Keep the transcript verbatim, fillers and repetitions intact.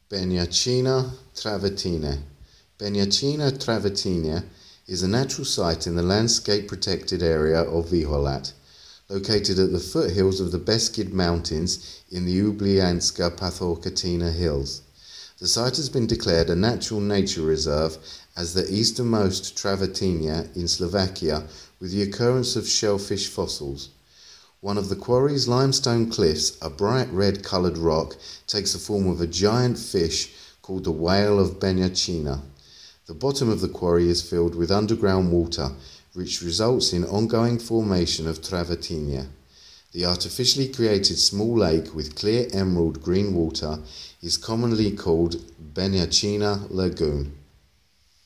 Beniacina Travertine. Beniacina Travertine is a natural site in the landscape protected area of Viholat, located at the foothills of the Beskid Mountains in the Ublianska Pathorkatina Hills. The site has been declared a natural nature reserve as the easternmost Travertine in Slovakia, with the occurrence of shellfish fossils. One of the quarry's limestone cliffs, a bright red coloured rock, takes the form of a giant fish called the whale of Beniacina. The bottom of the quarry is filled with underground water, which results in ongoing formation of Travertine. The artificially created small lake with clear emerald green water is commonly called Beniacina Lagoon.